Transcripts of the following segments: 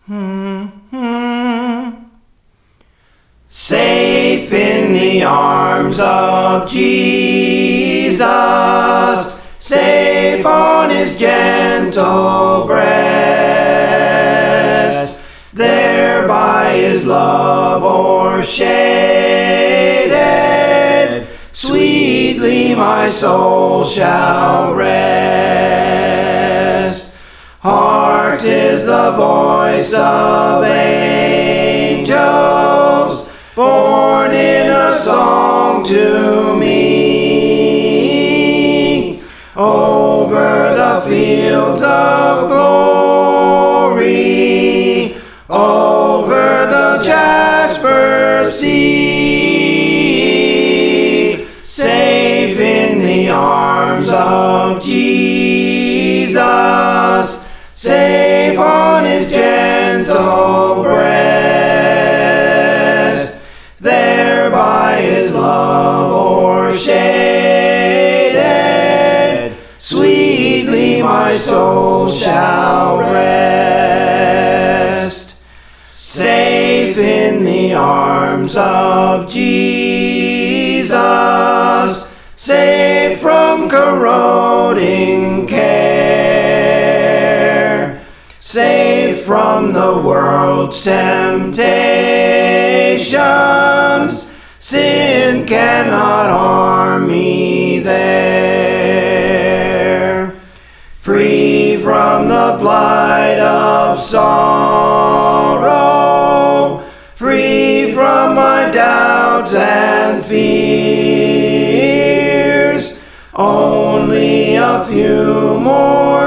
Safe in the arms of Jesus, safe on his gentle breast, there by his love o'ershaded, sweetly my soul shall rest. Hark, 'tis the voice of angels, born in a song to me, over the fields of glory, over the jasper sea, safe in the arms of Jesus, safe on his gentle breast, there by his love o'ershaded, sweetly my soul shall rest. Safe in the arms of Jesus, safe from corroding care, safe from the world's temptations, sin cannot harm me there. Free from the blight of sorrow, free from my doubts and fears, only a few more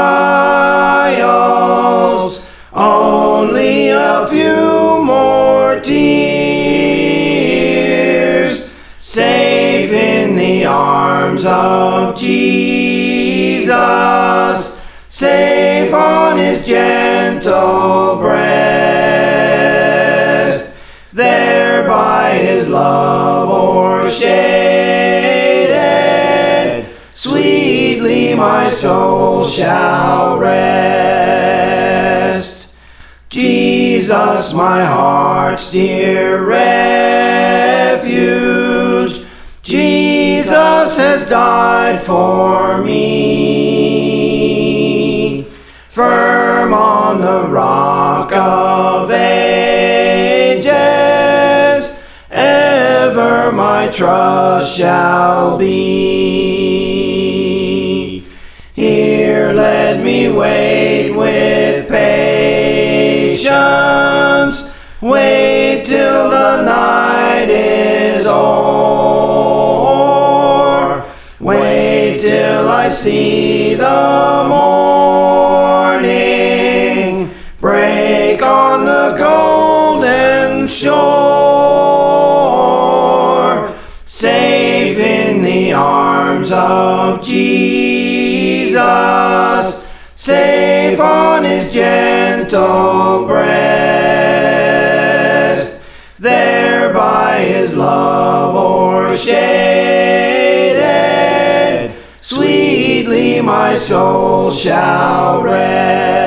trials, only a few more tears, safe in the arms of Jesus, safe on his gentle breast, there by his love o'ershaded, sweetly my soul shall rest. Jesus, my heart's dear refuge, Jesus has died for me. Firm on the rock of ages, ever my trust shall be. Here let me wait with patience, wait till the night is o'er, wait till I see the morning break on the golden shore, safe in the arms of Jesus, safe on his gentle breast, there by his love o'ershaded, sweetly my soul shall rest.